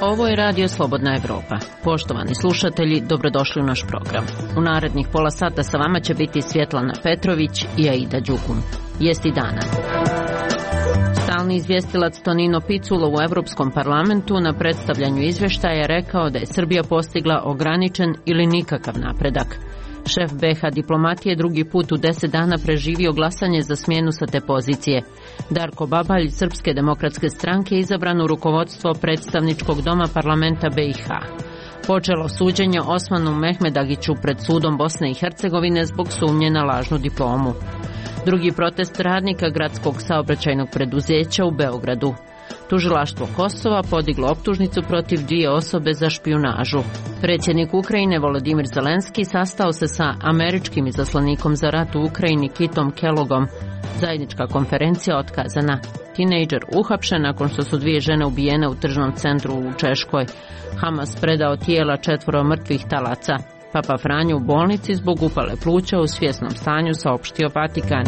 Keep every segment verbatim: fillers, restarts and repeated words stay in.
Ovo je Radio Slobodna Evropa. Poštovani slušatelji, dobrodošli u naš program. U narednih pola sata sa vama će biti Svjetlana Petrović i Aida Đugum. Vijesti dana. Stalni izvjestilac Tonino Picula u Europskom parlamentu na predstavljanju izvještaja je rekao da je Srbija postigla ograničen ili nikakav napredak. Šef be ha diplomatije drugi put u deset dana preživio glasanje za smjenu sa te pozicije. Darko Babalj iz Srpske demokratske stranke izabran u rukovodstvo predstavničkog doma parlamenta be i ha. Počelo suđenje Osmanu Mehmedagiću pred sudom Bosne i Hercegovine zbog sumnje na lažnu diplomu. Drugi protest radnika gradskog saobraćajnog preduzeća u Beogradu. Tužilaštvo Kosova podiglo optužnicu protiv dvije osobe za špijunažu. Predsjednik Ukrajine Volodimir Zelenski sastao se sa američkim izaslanikom za rat u Ukrajini Kitom Kellogom. Zajednička konferencija otkazana. Tinejdžer uhapšen nakon što su dvije žene ubijene u tržnom centru u Češkoj. Hamas predao tijela četvoro mrtvih talaca. Papa Franjo u bolnici zbog upale pluća u svjesnom stanju, saopštio Vatikan.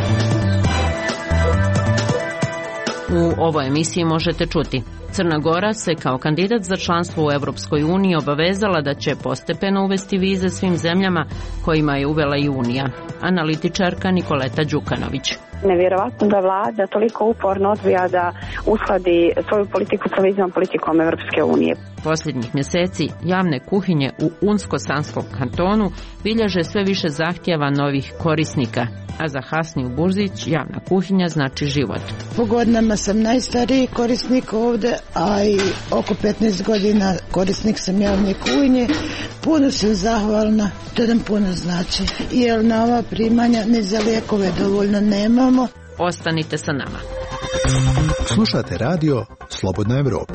U ovoj emisiji možete čuti: Crna Gora se kao kandidat za članstvo u Europskoj uniji obavezala da će postepeno uvesti vize svim zemljama kojima je uvela i Unija. Analitičarka Nikoleta Đukanović. Nevjerovatno da vlada toliko uporno odbija da uskladi svoju politiku sa viznom politikom Europske unije. Posljednjih mjeseci javne kuhinje u Unsko-Sanskom kantonu bilježe sve više zahtjeva novih korisnika, a za Hasniju Burzić javna kuhinja znači život. Po godinama sam najstariji korisnik ovdje, a i oko petnaest godina korisnik sam javne kuhinje. Puno sam zahvalna, to nam puno znači, jer na ova primanja ni za lijekove dovoljno nemamo. Ostanite sa nama. Slušate radio Slobodna Evropa.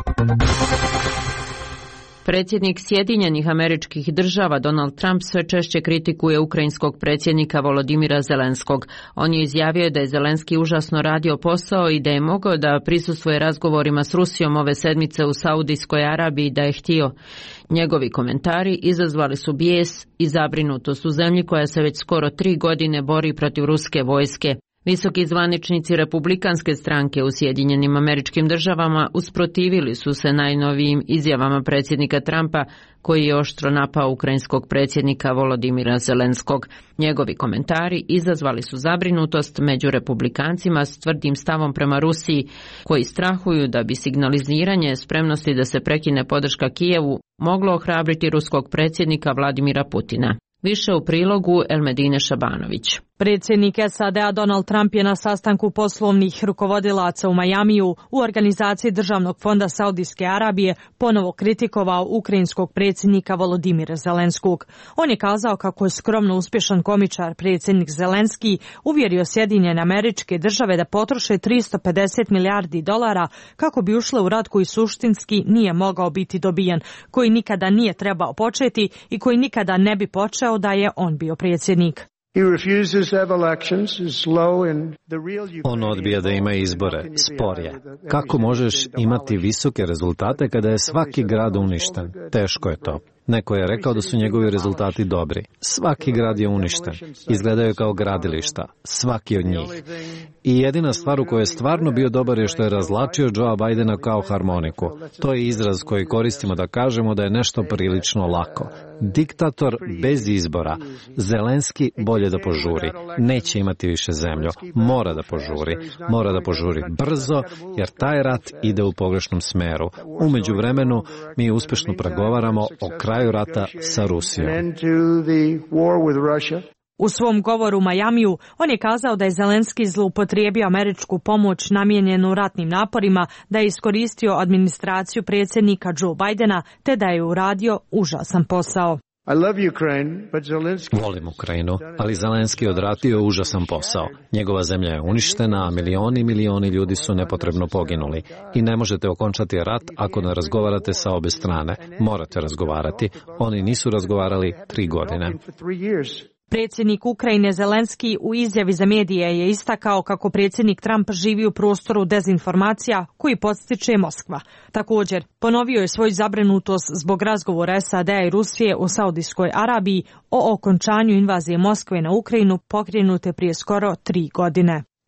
Predsjednik Sjedinjenih Američkih Država Donald Trump sve češće kritikuje ukrajinskog predsjednika Volodimira Zelenskog. On je izjavio da je Zelenski užasno radio posao i da je mogao da prisustvuje razgovorima s Rusijom ove sedmice u Saudijskoj Arabiji da je htio. Njegovi komentari izazvali su bijes i zabrinutost u zemlji koja se već skoro tri godine bori protiv ruske vojske. Visoki zvaničnici republikanske stranke u Sjedinjenim Američkim Državama usprotivili su se najnovijim izjavama predsjednika Trumpa, koji je oštro napao ukrajinskog predsjednika Volodimira Zelenskog. Njegovi komentari izazvali su zabrinutost među republikancima s tvrdim stavom prema Rusiji, koji strahuju da bi signaliziranje spremnosti da se prekine podrška Kijevu moglo ohrabriti ruskog predsjednika Vladimira Putina. Više u prilogu Elmedine Šabanović. Predsjednik es a de a Donald Trump je na sastanku poslovnih rukovodilaca u Majamiju u organizaciji Državnog fonda Saudijske Arabije ponovo kritikovao ukrajinskog predsjednika Volodimira Zelenskog. On je kazao kako je skromno uspješan komičar predsjednik Zelenski uvjerio Sjedinjene Američke Države da potroše tristo pedeset milijardi dolara kako bi ušle u rat koji suštinski nije mogao biti dobijen, koji nikada nije trebao početi i koji nikada ne bi počeo da je on bio predsjednik. On odbija da ima izbore, spor je. Kako možeš imati visoke rezultate kada je svaki grad uništen? Teško je to. Neko je rekao da su njegovi rezultati dobri. Svaki grad je uništen. Izgledaju kao gradilišta. Svaki od njih. I jedina stvar u kojoj je stvarno bio dobar je što je razlačio Joea Bidena kao harmoniku. To je izraz koji koristimo da kažemo da je nešto prilično lako. Diktator bez izbora. Zelenski bolje da požuri. Neće imati više zemlju. Mora da požuri. Mora da požuri brzo, jer taj rat ide u pogrešnom smeru. U međuvremenu mi uspješno pregovaramo o kraju rata sa Rusijom. U svom govoru u Majamiju on je kazao da je Zelenski zloupotrijebio američku pomoć namijenjenu ratnim naporima, da je iskoristio administraciju predsjednika Joe Bidena te da je uradio užasan posao. Volim Ukrajinu, ali Zelenski je odradio užasan posao. Njegova zemlja je uništena, a milioni i milioni ljudi su nepotrebno poginuli. I ne možete okončati rat ako ne razgovarate sa obe strane. Morate razgovarati. Oni nisu razgovarali tri godine. Predsjednik Ukrajine Zelenski u izjavi za medije je istakao kako predsjednik Trump živi u prostoru dezinformacija koji podstiče Moskva. Također, ponovio je svoju zabrinutost zbog razgovora es a de a i Rusije u Saudijskoj Arabiji o okončanju invazije Moskve na Ukrajinu pokrenute prije skoro tri godine.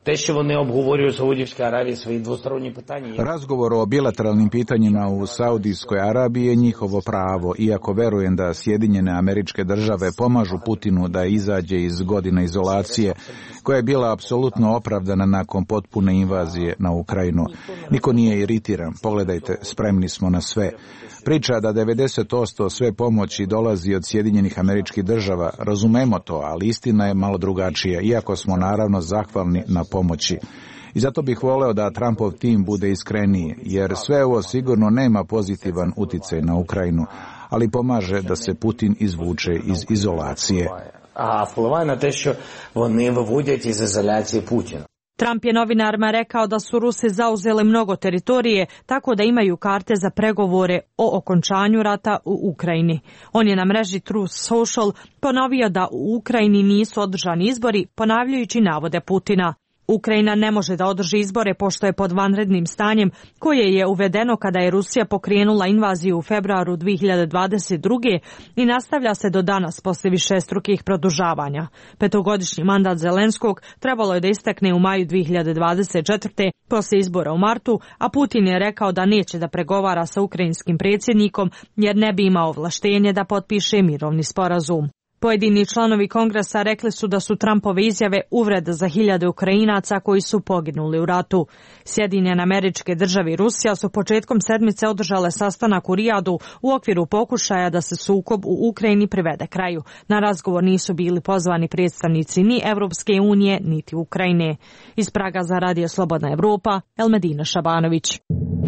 Razgovor o bilateralnim pitanjima u Saudijskoj Arabiji je njihovo pravo, iako verujem da Sjedinjene Američke Države pomažu Putinu da izađe iz godine izolacije, koja je bila apsolutno opravdana nakon potpune invazije na Ukrajinu. Niko nije iritiran, pogledajte, spremni smo na sve. Priča da devedeset posto sve pomoći dolazi od Sjedinjenih Američkih Država, razumemo to, ali istina je malo drugačija, iako smo naravno zahvalni na pomoći. I zato bih voleo da Trumpov tim bude iskreniji, jer sve ovo sigurno nema pozitivan uticaj na Ukrajinu, ali pomaže da se Putin izvuče iz izolacije. A vpливає на те, що вони виводять із ізоляції Путіна. Trump je novinarima rekao da su Rusi zauzele mnogo teritorije, tako da imaju karte za pregovore o okončanju rata u Ukrajini. On je na mreži Truth Social ponovio da u Ukrajini nisu održani izbori, ponavljajući navode Putina. Ukrajina ne može da održi izbore pošto je pod vanrednim stanjem koje je uvedeno kada je Rusija pokrenula invaziju u februaru dvije hiljade dvadeset druge i nastavlja se do danas posle višestrukih produžavanja. Petogodišnji mandat Zelenskog trebalo je da istekne u maju dvije hiljade dvadeset četvrte posle izbora u martu, a Putin je rekao da neće da pregovara sa ukrajinskim predsjednikom jer ne bi imao ovlaštenje da potpiše mirovni sporazum. Pojedini članovi Kongresa rekli su da su Trumpove izjave uvreda za hiljade Ukrajinaca koji su poginuli u ratu. Sjedinjene Američke Države i Rusija su početkom sedmice održale sastanak u Rijadu u okviru pokušaja da se sukob u Ukrajini privede kraju. Na razgovor nisu bili pozvani predstavnici ni Evropske unije, niti Ukrajine. Iz Praga za Radio Slobodna Evropa, Elmedina Šabanović.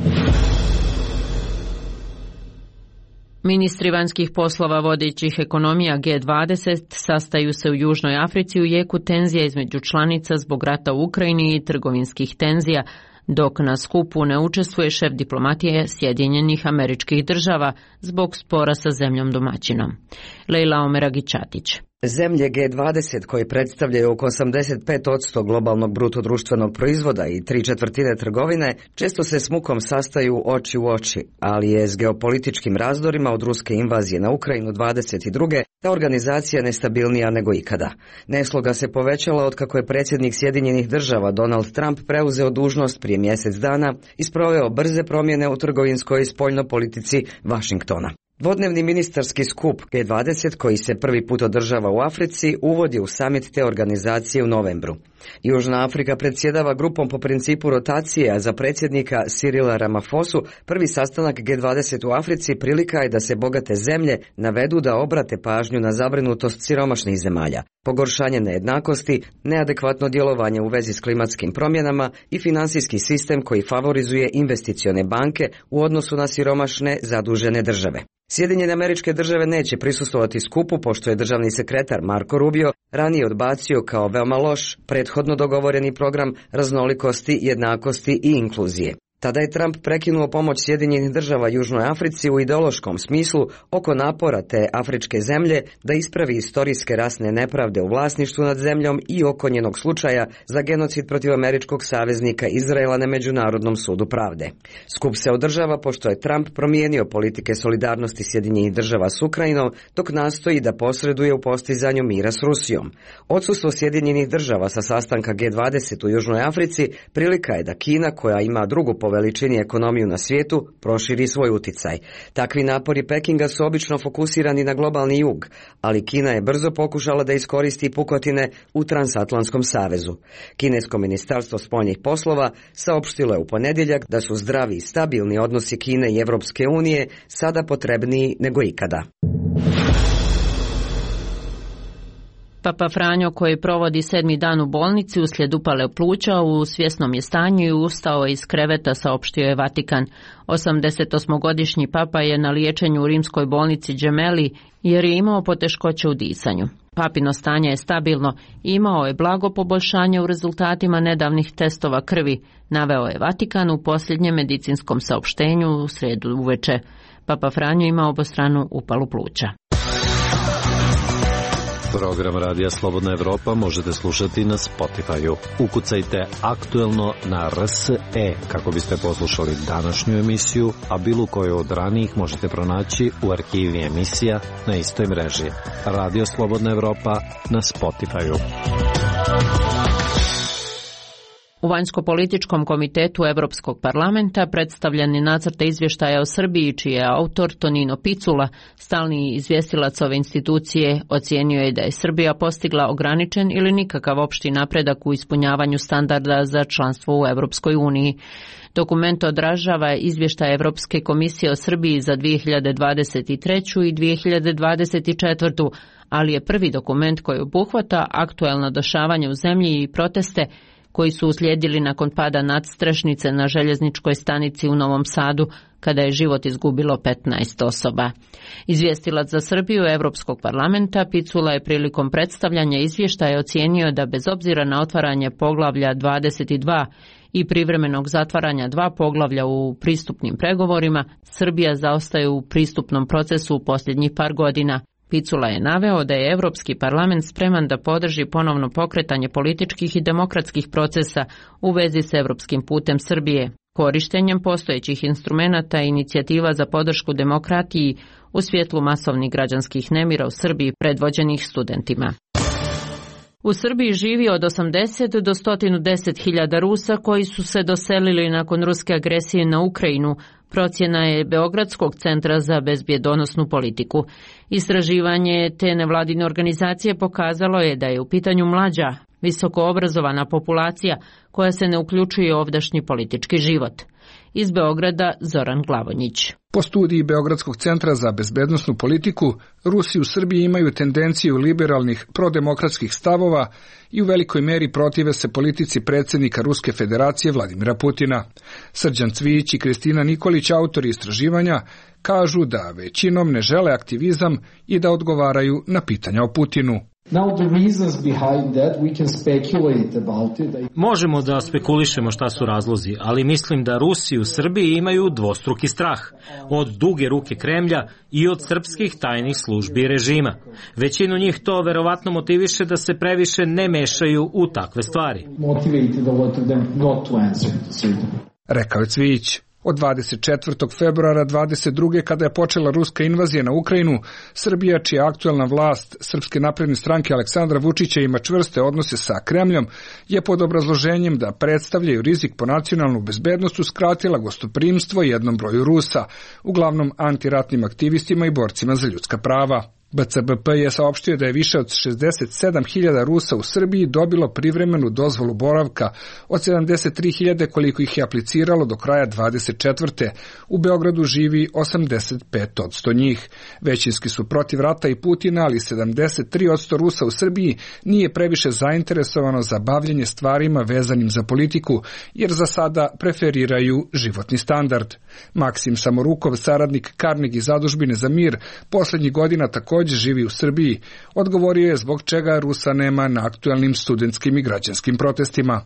Ministri vanjskih poslova vodećih ekonomija G dvadeset sastaju se u Južnoj Africi u jeku tenzija između članica zbog rata u Ukrajini i trgovinskih tenzija, dok na skupu ne učestvuje šef diplomatije Sjedinjenih Američkih Država zbog spora sa zemljom domaćinom. Lejla Omeragićatić. Zemlje G dvadeset, koje predstavljaju oko osamdeset pet posto globalnog bruto društvenog proizvoda i tri četvrtine trgovine, često se s mukom sastaju oči u oči, ali je s geopolitičkim razdorima od ruske invazije na Ukrajinu dvadeset druge ta organizacija nestabilnija nego ikada. Nesloga se povećala otkako je predsjednik Sjedinjenih Država Donald Trump preuzeo dužnost prije mjesec dana i sproveo brze promjene u trgovinskoj i spoljnoj politici Vašingtona. Dvodnevni ministarski skup G dvadeset, koji se prvi put održava u Africi, uvodi u samit te organizacije u novembru. Južna Afrika predsjedava grupom po principu rotacije, a za predsjednika Cyrila Ramafosu prvi sastanak G dvadeset u Africi prilika je da se bogate zemlje navedu da obrate pažnju na zabrinutost siromašnih zemalja, pogoršanje nejednakosti, neadekvatno djelovanje u vezi s klimatskim promjenama i finansijski sistem koji favorizuje investicione banke u odnosu na siromašne zadužene države. Sjedinjene Američke Države neće prisustvovati skupu pošto je državni sekretar Marco Rubio ranije odbacio kao veoma loš prethodno dogovoreni program raznolikosti, jednakosti i inkluzije. Tada je Trump prekinuo pomoć Sjedinjenih Država Južnoj Africi u ideološkom smislu oko napora te afričke zemlje da ispravi istorijske rasne nepravde u vlasništvu nad zemljom i oko njenog slučaja za genocid protiv američkog saveznika Izraela na Međunarodnom sudu pravde. Skup se održava pošto je Trump promijenio politike solidarnosti Sjedinjenih Država s Ukrajinom dok nastoji da posreduje u postizanju mira s Rusijom. Odsustvo Sjedinjenih Država sa sastanka G dvadeset u Južnoj Africi prilika je da Kina, koja ima drugu po veličini ekonomiju na svijetu, proširi svoj uticaj. Takvi napori Pekinga su obično fokusirani na globalni jug, ali Kina je brzo pokušala da iskoristi pukotine u Transatlantskom savezu. Kinesko ministarstvo spoljnih poslova saopštilo je u ponedjeljak da su zdravi i stabilni odnosi Kine i Evropske unije sada potrebniji nego ikada. Papa Franjo, koji provodi sedmi dan u bolnici uslijed upale pluća, u svjesnom je stanju i ustao iz kreveta, saopštio je Vatikan. osamdesetosmogodišnji papa je na liječenju u rimskoj bolnici Gemelli jer je imao poteškoće u disanju. Papino stanje je stabilno i imao je blago poboljšanje u rezultatima nedavnih testova krvi, naveo je Vatikan u posljednjem medicinskom saopštenju u srijedu uveče. Papa Franjo ima obostranu upalu pluća. Program Radija Slobodna Evropa možete slušati na Spotify-u. Ukucajte aktuelno na R S E kako biste poslušali današnju emisiju, a bilo koju od ranijih možete pronaći u arhivi emisija na istoj mreži. Radio Slobodna Evropa na Spotify-u. U Vanjsko-političkom komitetu Evropskog parlamenta predstavljen je nacrt izvještaja o Srbiji, čiji je autor Tonino Picula, stalni izvjestilac ove institucije, ocijenio je da je Srbija postigla ograničen ili nikakav opšti napredak u ispunjavanju standarda za članstvo u Evropskoj uniji. Dokument odražava izvještaj Evropske komisije o Srbiji za dvije hiljade dvadeset treću. i dvije hiljade dvadeset četvrtu. ali je prvi dokument koji obuhvata aktuelna dešavanja u zemlji i proteste koji su uslijedili nakon pada nadstrešnice na željezničkoj stanici u Novom Sadu, kada je život izgubilo petnaest osoba. Izvjestilac za Srbiju Evropskog parlamenta Picula je prilikom predstavljanja izvještaja ocijenio da bez obzira na otvaranje poglavlja dvadeset dva i privremenog zatvaranja dva poglavlja u pristupnim pregovorima, Srbija zaostaje u pristupnom procesu u posljednjih par godina. Picula je naveo da je Evropski parlament spreman da podrži ponovno pokretanje političkih i demokratskih procesa u vezi s evropskim putem Srbije, korištenjem postojećih instrumenata i inicijativa za podršku demokratiji u svjetlu masovnih građanskih nemira u Srbiji predvođenih studentima. U Srbiji živi od osamdeset do sto deset hiljada Rusa koji su se doselili nakon ruske agresije na Ukrajinu, procjena je Beogradskog centra za bezbjedonosnu politiku. Istraživanje te nevladine organizacije pokazalo je da je u pitanju mlađa, visoko obrazovana populacija koja se ne uključuje u ovdašnji politički život. Iz Beograda Zoran Glavonjić. Po studiji Beogradskog centra za bezbednosnu politiku, Rusi u Srbiji imaju tendenciju liberalnih prodemokratskih stavova i u velikoj meri protive se politici predsjednika Ruske federacije Vladimira Putina. Srđan Cvijić i Kristina Nikolić, autori istraživanja, kažu da većinom ne žele aktivizam i da odgovaraju na pitanja o Putinu. Možemo da spekulišemo šta su razlozi, ali mislim da Rusi u Srbiji imaju dvostruki strah od duge ruke Kremlja i od srpskih tajnih službi režima. Većinu njih to verovatno motiviše da se previše ne mešaju u takve stvari. Rekao je Cvijić. Od dvadeset četvrtog februara dvadeset druge kada je počela ruska invazija na Ukrajinu, Srbija, čija aktuelna vlast Srpske napredne stranke Aleksandra Vučića ima čvrste odnose sa Kremljom, je pod obrazloženjem da predstavljaju rizik po nacionalnu bezbednost uskratila gostoprimstvo jednom broju Rusa, uglavnom antiratnim aktivistima i borcima za ljudska prava. B C B P je saopštio da je više od šezdeset sedam hiljada Rusa u Srbiji dobilo privremenu dozvolu boravka od sedamdeset tri hiljade koliko ih je apliciralo do kraja dvadeset četvrte. U Beogradu živi osamdeset pet posto njih. Većinski su protiv rata i Putina, ali sedamdeset tri posto Rusa u Srbiji nije previše zainteresovano za bavljenje stvarima vezanim za politiku, jer za sada preferiraju životni standard. Maksim Samorukov, saradnik Carnegie zadužbine za mir, posljednjih godina također živi u Srbiji, odgovorio je zbog čega Rusa nema na aktuelnim studentskim i građanskim protestima.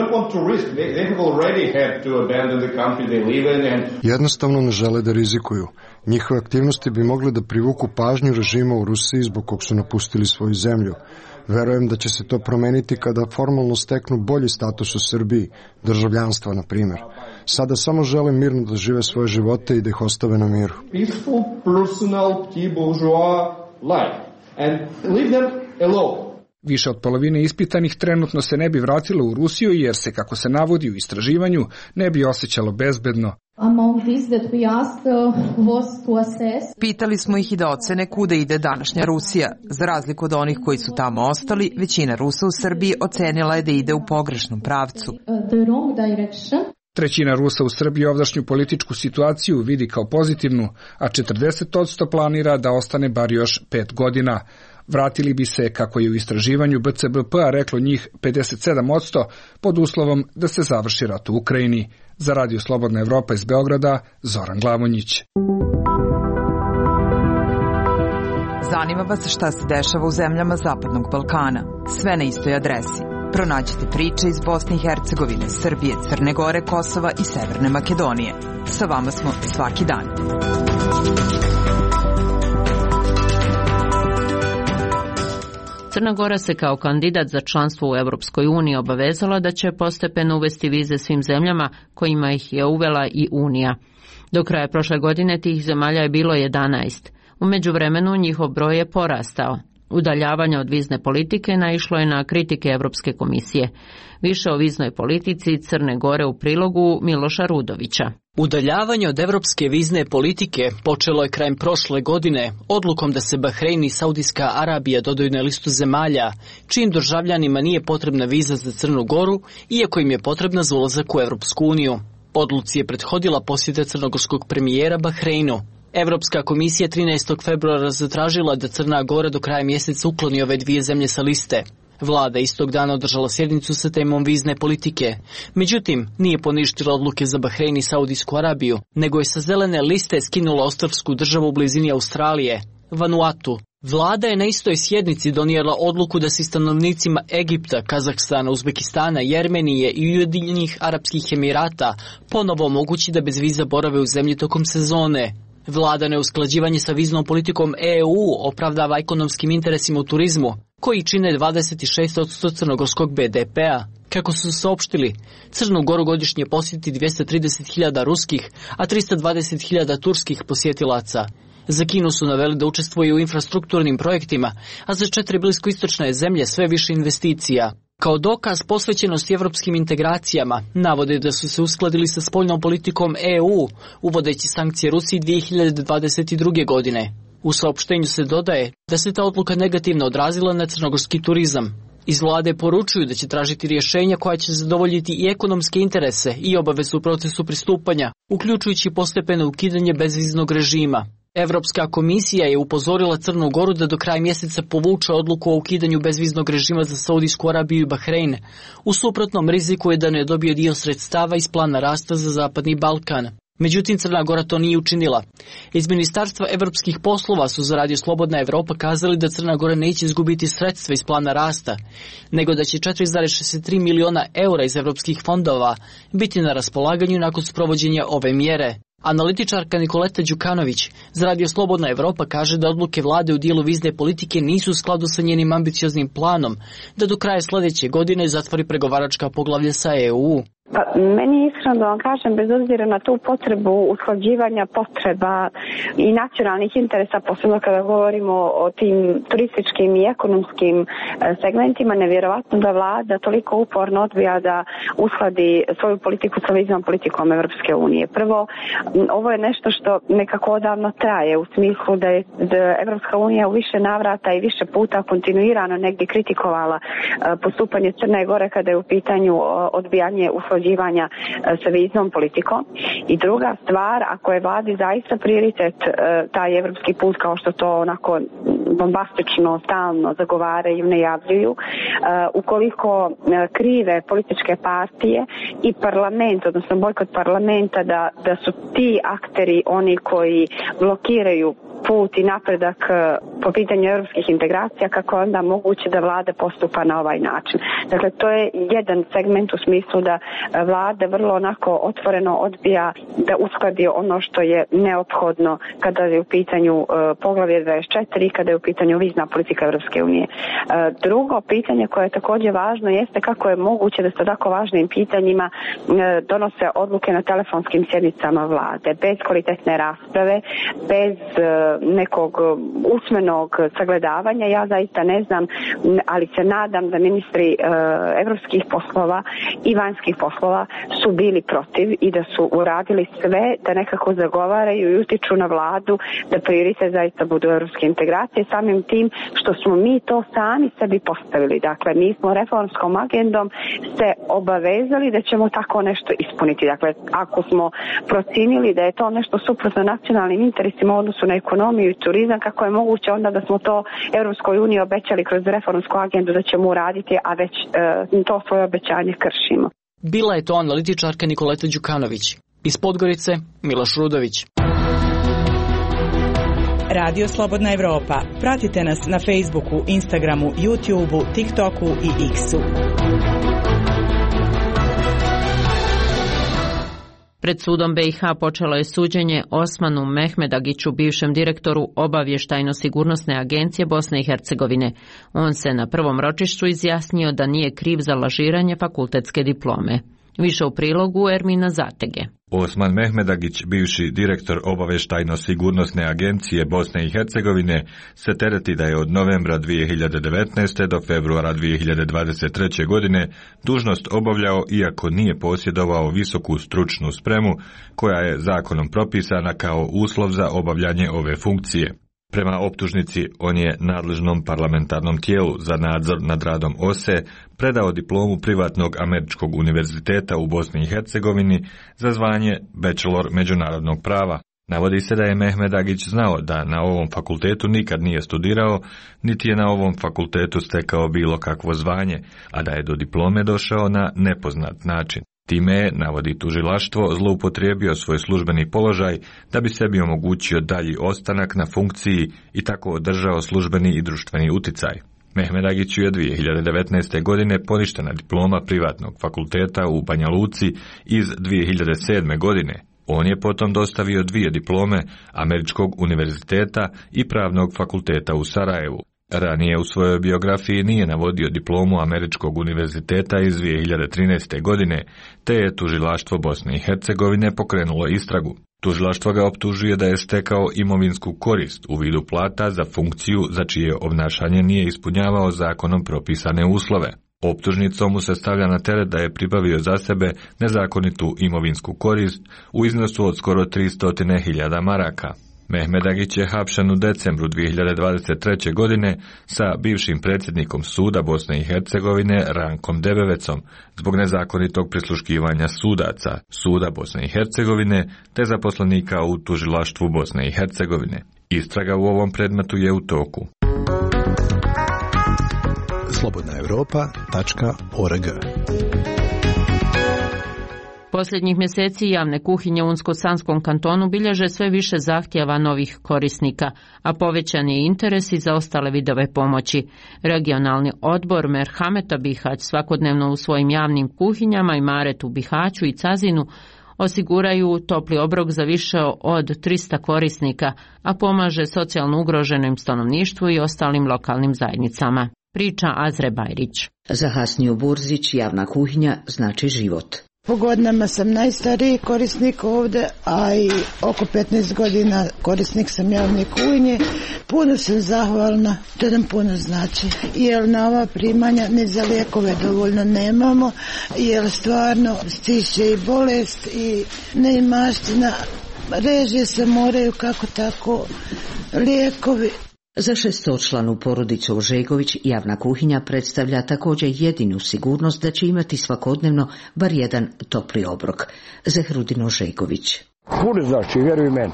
Jednostavno ne žele da rizikuju. Njihove aktivnosti bi mogle da privuku pažnju režima u Rusiji zbog kog su napustili svoju zemlju. Verujem da će se to promeniti kada formalno steknu bolji status u Srbiji, državljanstva na primjer. Sada samo žele mirno da žive svoje živote i da ih ostave na miru. Peaceful, personal, bourgeois life and leave them alone. Više od polovine ispitanih trenutno se ne bi vratilo u Rusiju jer se, kako se navodi u istraživanju, ne bi osjećalo bezbedno. Pitali smo ih i da ocene kuda ide današnja Rusija. Za razliku od onih koji su tamo ostali, većina Rusa u Srbiji ocenila je da ide u pogrešnom pravcu. Trećina Rusa u Srbiji ovdašnju političku situaciju vidi kao pozitivnu, a četrdeset posto planira da ostane bar još pet godina. Vratili bi se, kako je u istraživanju B C B P-a reklo njih pedeset sedam posto, pod uslovom da se završi rat u Ukrajini. Za Radio Slobodna Evropa iz Beograda, Zoran Glavonjić. Zanima vas šta se dešava u zemljama Zapadnog Balkana. Sve na istoj adresi. Pronađite priče iz Bosne i Hercegovine, Srbije, Crne Gore, Kosova i Severne Makedonije. Sa vama smo svaki dan. Crna Gora se kao kandidat za članstvo u Europskoj uniji obavezala da će postepeno uvesti vize svim zemljama kojima ih je uvela i Unija. Do kraja prošle godine tih zemalja je bilo jedanaest. U međuvremenu njihov broj je porastao. Udaljavanje od vizne politike naišlo je na kritike Europske komisije. Više o viznoj politici Crne Gore u prilogu Miloša Rudovića. Udaljavanje od evropske vizne politike počelo je krajem prošle godine odlukom da se Bahrein i Saudijska Arabija dodaju na listu zemalja čijim državljanima nije potrebna viza za Crnu Goru, iako im je potrebna za ulazak u Evropsku uniju. Odluci je prethodila posjeta crnogorskog premijera Bahreinu. Evropska komisija trinaestog februara zatražila da Crna Gora do kraja mjeseca ukloni ove dvije zemlje sa liste. Vlada istog dana održala sjednicu sa temom vizne politike. Međutim, nije poništila odluke za Bahrein i Saudijsku Arabiju, nego je sa zelene liste skinula ostrvsku državu u blizini Australije, Vanuatu. Vlada je na istoj sjednici donijela odluku da se stanovnicima Egipta, Kazahstana, Uzbekistana, Jermenije i Ujedinjenih Arapskih Emirata ponovo omogući da bez viza borave u zemlji tokom sezone. Vlada neusklađivanje sa viznom politikom E U opravdava ekonomskim interesima u turizmu, koji čine dvadeset šest posto crnogorskog be de pea. Kako su saopštili, Crnu Goru godišnje posjeti dvjesto trideset hiljada ruskih, a tristo dvadeset hiljada turskih posjetilaca. Za Kinu su naveli da učestvuju u infrastrukturnim projektima, a za četiri bliskoistočne zemlje sve više investicija. Kao dokaz posvećenosti evropskim integracijama, navode da su se uskladili sa spoljnom politikom E U, uvodeći sankcije Rusiji dvije hiljade dvadeset druge. godine. U saopštenju se dodaje da se ta odluka negativno odrazila na crnogorski turizam. Iz vlade poručuju da će tražiti rješenja koja će zadovoljiti i ekonomske interese i obavezu u procesu pristupanja, uključujući postepeno ukidanje bezviznog režima. Evropska komisija je upozorila Crnu Goru da do kraja mjeseca povuče odluku o ukidanju bezviznog režima za Saudijsku Arabiju i Bahrein. U suprotnom riziku je da ne dobije dio sredstava iz plana rasta za Zapadni Balkan. Međutim, Crna Gora to nije učinila. Iz Ministarstva evropskih poslova su za Radio Slobodna Evropa kazali da Crna Gora neće izgubiti sredstva iz plana rasta, nego da će četiri zarez šezdeset tri miliona eura iz evropskih fondova biti na raspolaganju nakon sprovođenja ove mjere. Analitičarka Nikoleta Đukanović za Radio Slobodna Evropa kaže da odluke vlade u dijelu vizne politike nisu u skladu sa njenim ambicioznim planom da do kraja sljedeće godine zatvori pregovaračka poglavlja sa E U. Pa, meni je iskreno da vam kažem, bez obzira na tu potrebu usklađivanja potreba i nacionalnih interesa, posebno kada govorimo o tim turističkim i ekonomskim segmentima, nevjerovatno da vlada toliko uporno odbija da uskladi svoju politiku sa viznom politikom Evropske unije. Prvo, ovo je nešto što nekako odavno traje, u smislu da je Evropska unija u više navrata i više puta kontinuirano negdje kritikovala postupanje Crne Gore kada je u pitanju odbijanje usklađivanja sa viznom politikom. I druga stvar, ako je vladi zaista prioritet taj evropski put, kao što to onako bombastično, stalno zagovaraju i najavljuju, ukoliko krive političke partije i parlament, odnosno bojkot parlamenta, da, da su ti akteri oni koji blokiraju put i napredak po pitanju europskih integracija, kako je onda moguće da vlada postupa na ovaj način. Dakle, to je jedan segment u smislu da vlada vrlo onako otvoreno odbija da uskladi ono što je neophodno kada je u pitanju uh, poglavlje dvadeset četiri i kada je u pitanju vizna politika Europske unije. Uh, drugo pitanje koje je također važno jeste kako je moguće da se tako važnim pitanjima uh, donose odluke na telefonskim sjednicama vlade, bez kvalitetne rasprave, bez uh, nekog usmenog sagledavanja. Ja zaista ne znam, ali se nadam da ministri uh, evropskih poslova i vanjskih poslova su bili protiv i da su uradili sve da nekako zagovaraju i utiču na vladu da prioritet zaista budu evropske integracije, samim tim što smo mi to sami sebi postavili. Dakle, mi smo reformskom agendom se obavezali da ćemo tako nešto ispuniti. Dakle, ako smo procinili da je to nešto suprotno nacionalnim interesima u odnosu na ekonomiju i turizam, kako je moguće onda da smo to Europskoj uniji obećali kroz reformsku agendu da ćemo uraditi, a već e, to svoje obećanje kršimo. Bila je to analitičarka Nikoleta Đukanović. Iz Podgorice, Miloš Rudović. Radio Slobodna Evropa. Pratite nas na Facebooku, Instagramu, YouTubeu, TikToku i X-u. Pred sudom B i H počelo je suđenje Osmanu Mehmedagiću, bivšem direktoru Obavještajno-sigurnosne agencije Bosne i Hercegovine. On se na prvom ročištu izjasnio da nije kriv za lažiranje fakultetske diplome. Više u prilogu Ermina Zatege. Osman Mehmedagić, bivši direktor obavještajno-sigurnosne agencije Bosne i Hercegovine, se tereti da je od novembra dvije hiljade devetnaeste. do februara dvije hiljade dvadeset treće. godine dužnost obavljao iako nije posjedovao visoku stručnu spremu koja je zakonom propisana kao uslov za obavljanje ove funkcije. Prema optužnici, on je nadležnom parlamentarnom tijelu za nadzor nad radom O S E predao diplomu privatnog američkog univerziteta u Bosni i Hercegovini za zvanje bachelor međunarodnog prava. Navodi se da je Mehmedagić znao da na ovom fakultetu nikad nije studirao, niti je na ovom fakultetu stekao bilo kakvo zvanje, a da je do diplome došao na nepoznat način. Time je, navodi tužilaštvo, zloupotrijebio svoj službeni položaj da bi sebi omogućio dalji ostanak na funkciji i tako održao službeni i društveni uticaj. Mehmedagiću je dvije hiljade devetnaeste. godine poništena diploma privatnog fakulteta u Banja Luci iz dvije hiljade sedme. godine. On je potom dostavio dvije diplome Američkog univerziteta i Pravnog fakulteta u Sarajevu. Ranije u svojoj biografiji nije navodio diplomu Američkog univerziteta iz dvije hiljade trinaeste. godine, te je tužilaštvo Bosne i Hercegovine pokrenulo istragu. Tužilaštvo ga optužuje da je stekao imovinsku korist u vidu plata za funkciju za čije obnašanje nije ispunjavao zakonom propisane uslove. Optužnicom mu se stavlja na teret da je pribavio za sebe nezakonitu imovinsku korist u iznosu od skoro tristo hiljada maraka. Mehmedagić je hapšen u decembru dvije hiljade dvadeset treće. godine sa bivšim predsjednikom suda Bosne i Hercegovine Rankom Debevecom zbog nezakonitog prisluškivanja sudaca suda Bosne i Hercegovine te zaposlenika u tužilaštvu Bosne i Hercegovine. Istraga u ovom predmetu je u toku. slobodna europa tačka org. Posljednjih mjeseci javne kuhinje u Unsko-Sanskom kantonu bilježe sve više zahtjeva novih korisnika, a povećan je interes i za ostale vidove pomoći. Regionalni odbor Merhameta Bihać svakodnevno u svojim javnim kuhinjama i Maretu Bihaću i Cazinu osiguraju topli obrok za više od trista korisnika, a pomaže socijalno ugroženim stanovništvu i ostalim lokalnim zajednicama. Priča Azre Bajrić. Za Hasniju Burzić javna kuhinja znači život. Po godinama sam najstariji korisnik ovdje, a i oko petnaest godina korisnik sam javne kuhinje. Puno sam zahvalna, to nam puno znači, jer na ova primanja ni za lijekove dovoljno nemamo, jer stvarno stiže i bolest i neimaština, režije se moraju kako tako, lijekovi. Za šestočlanu porodicu Ožegović javna kuhinja predstavlja također jedinu sigurnost da će imati svakodnevno bar jedan topli obrok. Zehrudin Ožegović. Puno znači, vjeruj meni.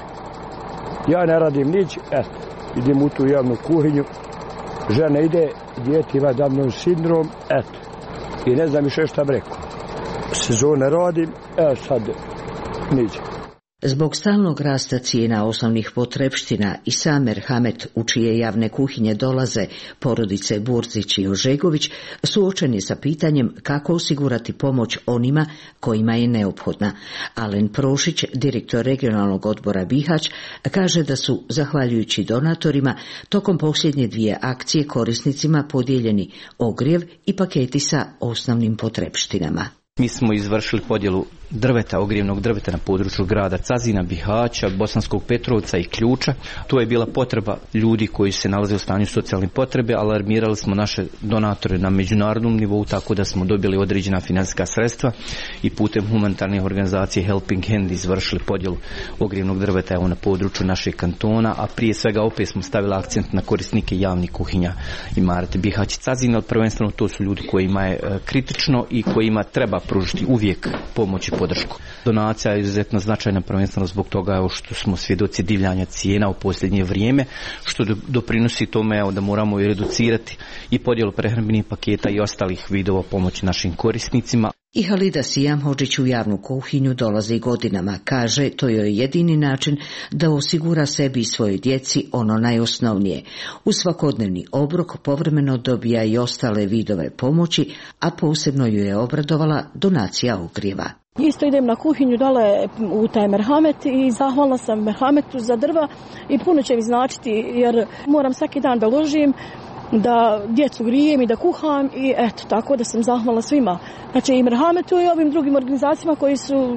Ja ne radim nić, eto, idem u tu javnu kuhinju, žena ide, dijete ima Downov sindrom, eto, i ne znam više šta bi rekao. Sezone radim, e sad niđe. Zbog stalnog rasta cijena osnovnih potrepština i sam Merhamet, u čije javne kuhinje dolaze porodice Burzić i Ožegović, suočen je sa pitanjem kako osigurati pomoć onima kojima je neophodna. Alen Prošić, direktor regionalnog odbora Bihać, kaže da su, zahvaljujući donatorima, tokom posljednje dvije akcije korisnicima podijeljeni ogrijev i paketi sa osnovnim potrepštinama. Mi smo izvršili podjelu drveta, ogrijevnog drveta na području grada Cazina, Bihaća, Bosanskog Petrovca i Ključa. Tu je bila potreba ljudi koji se nalaze u stanju socijalne potrebe, alarmirali smo naše donatore na međunarodnom nivou tako da smo dobili određena financijska sredstva i putem humanitarnih organizacije Helping Hand izvršili podjelu ogrijevnog drveta evo na području našeg kantona, a prije svega opet smo stavili akcent na korisnike javnih kuhinja i Marete Bihać i Cazina, ali prvenstveno to su ljudi kojima je kritično i kojima treba pružiti uvijek pomoć i podršku. Donacija je izuzetno značajna prvenstveno zbog toga što smo svjedoci divljanja cijena u posljednje vrijeme, što doprinosi tome evo, da moramo i reducirati i podjelu prehrambenih paketa i ostalih vidova pomoći našim korisnicima. I Halida Sijamhodžić u javnu kuhinju dolazi godinama. Kaže, to je jedini način da osigura sebi i svojoj djeci ono najosnovnije. U svakodnevni obrok povremeno dobija i ostale vidove pomoći, a posebno ju je obradovala donacija ogrijeva. Isto idem na kuhinju dole u taj Merhamet i zahvalna sam Merhametu za drva i puno će mi značiti jer moram svaki dan da ložim da djecu grijem i da kuham i eto, tako da sam zahvalna svima. Znači i Merhametu i ovim drugim organizacijama koji su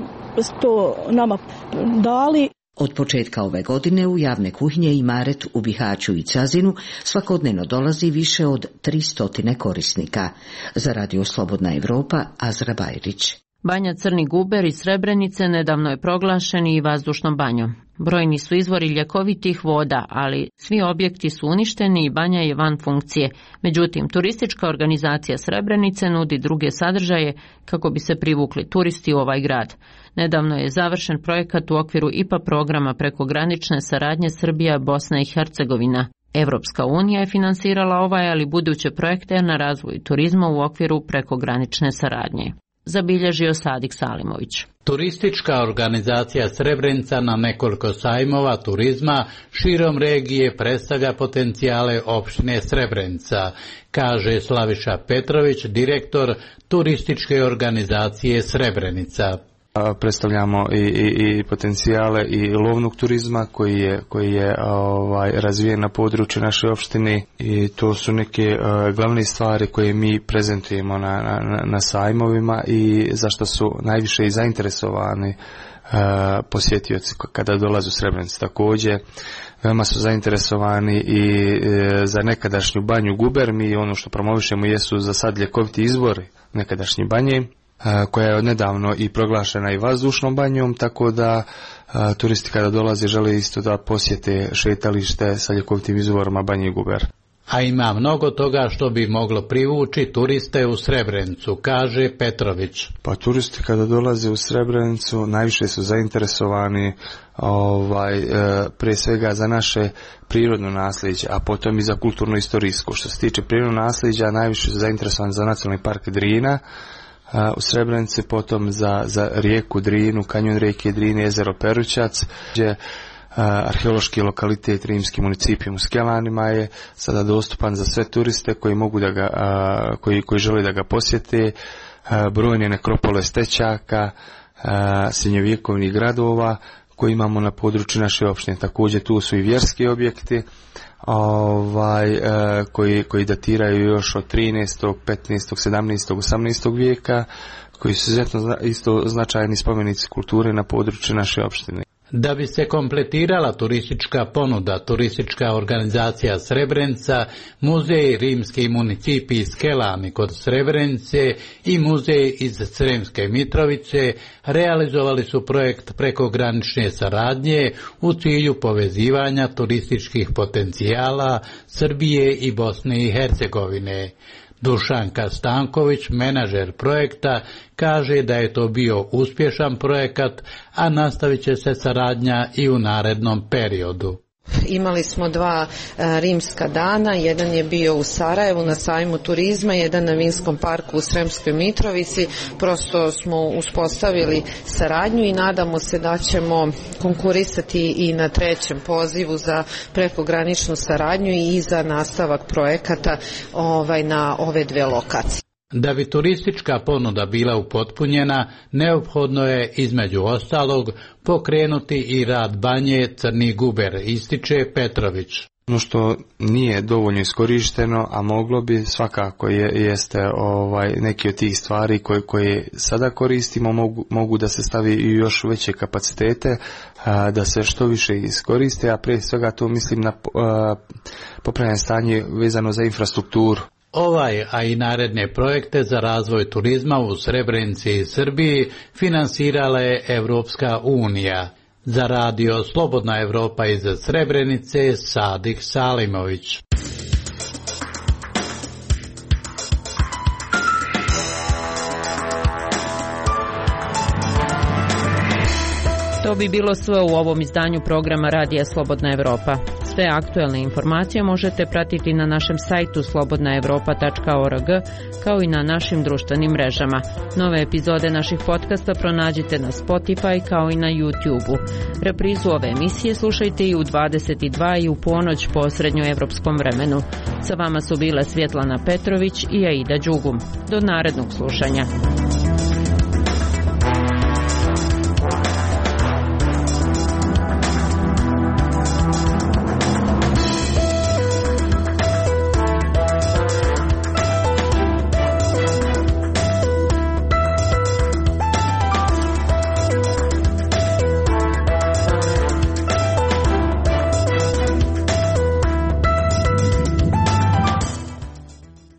to nama dali. Od početka ove godine u javne kuhinje Imaret u Bihaću i Cazinu svakodnevno dolazi više od tristo korisnika. Za Radio Slobodna Evropa, Azra Bajrić. Banja Crni Guber iz Srebrenice nedavno je proglašen i vazdušnom banjom. Brojni su izvori ljekovitih voda, ali svi objekti su uništeni i banja je van funkcije. Međutim, turistička organizacija Srebrenice nudi druge sadržaje kako bi se privukli turisti u ovaj grad. Nedavno je završen projekat u okviru I P A programa prekogranične saradnje Srbija, Bosna i Hercegovina. Evropska unija je finansirala ovaj, ali buduće projekte na razvoju turizma u okviru prekogranične saradnje. Zabilježio Sadik Salimović. Turistička organizacija Srebrenica na nekoliko sajmova turizma širom regije predstavlja potencijale opštine Srebrenica, kaže Slaviša Petrović, direktor turističke organizacije Srebrenica. Predstavljamo i, i, i potencijale i lovnog turizma koji je, koji je ovaj, razvijen na području naše opštine i to su neke uh, glavne stvari koje mi prezentujemo na, na, na sajmovima i zašto su najviše i zainteresovani uh, posjetioci kada dolaze u Srebrenicu. Također veoma su zainteresovani i uh, za nekadašnju banju Guber. Mi ono što promovišemo jesu za sad ljekoviti izvori nekadašnje banje, koja je odnedavno i proglašena i vazdušnom banjom, tako da a, turisti kada dolaze žele isto da posjete šetalište sa ljekovitim izvorima banje Guber. A ima mnogo toga što bi moglo privući turiste u Srebrenicu, kaže Petrović. Pa turisti kada dolaze u Srebrenicu najviše su zainteresovani ovaj, e, prije svega za naše prirodno nasljeđe, a potom i za kulturno-istorijsko. Što se tiče prirodno nasljeđa, najviše su zainteresovani za nacionalni park Drina u Srebrenici, potom za, za rijeku Drinu, kanjon rijeke Drine, jezero Perućac, gdje arheološki lokalitet rimski municipijum u Skelanima je sada dostupan za sve turiste koji mogu da ga, koji, koji žele da ga posjete. Brojne nekropole stečaka, srednjovjekovnih gradova koji imamo na području naše opštine. Također tu su i vjerski objekti ovaj, e, koji, koji datiraju još od trinaestog, petnaestog, sedamnaestog, osamnaestog vijeka, koji su izuzetno isto značajni spomenici kulture na području naše opštine. Da bi se kompletirala turistička ponuda, turistička organizacija Srebrenica, muzej rimski municipij Skelani kod Srebrenice i muzej iz Sremske Mitrovice realizovali su projekt prekogranične saradnje u cilju povezivanja turističkih potencijala Srbije i Bosne i Hercegovine. Dušanka Stanković, menadžer projekta, kaže da je to bio uspješan projekat, a nastavit će se saradnja i u narednom periodu. Imali smo dva a, rimska dana, jedan je bio u Sarajevu na sajmu turizma, jedan na Vinskom parku u Sremskoj Mitrovici. Prosto smo uspostavili saradnju i nadamo se da ćemo konkurisati i na trećem pozivu za prekograničnu saradnju i za nastavak projekata ovaj, na ove dve lokacije. Da bi turistička ponuda bila upotpunjena, neophodno je između ostalog pokrenuti i rad banje Crni Guber, ističe Petrović. Ono što nije dovoljno iskorišteno, a moglo bi svakako je, jeste ovaj, neki od tih stvari koje, koje sada koristimo mogu, mogu da se stavi i još veće kapacitete, a, da se što više iskoriste, a prije svega to mislim na a, popravljanje stanje vezano za infrastrukturu. Ovaj, a i naredne projekte za razvoj turizma u Srebrenici i Srbiji finansirala je Evropska unija. Za radio Slobodna Evropa iz Srebrenice, Sadik Salimović. To bi bilo sve u ovom izdanju programa Radija Slobodna Evropa. Sve aktuelne informacije možete pratiti na našem sajtu slobodna evropa tačka org, kao i na našim društvenim mrežama. Nove epizode naših podcasta pronađite na Spotify kao i na YouTube-u. Reprizu ove emisije slušajte i u dvadeset dva i u ponoć po srednjoevropskom vremenu. Sa vama su bile Svjetlana Petrović i Aida Đugum. Do narednog slušanja.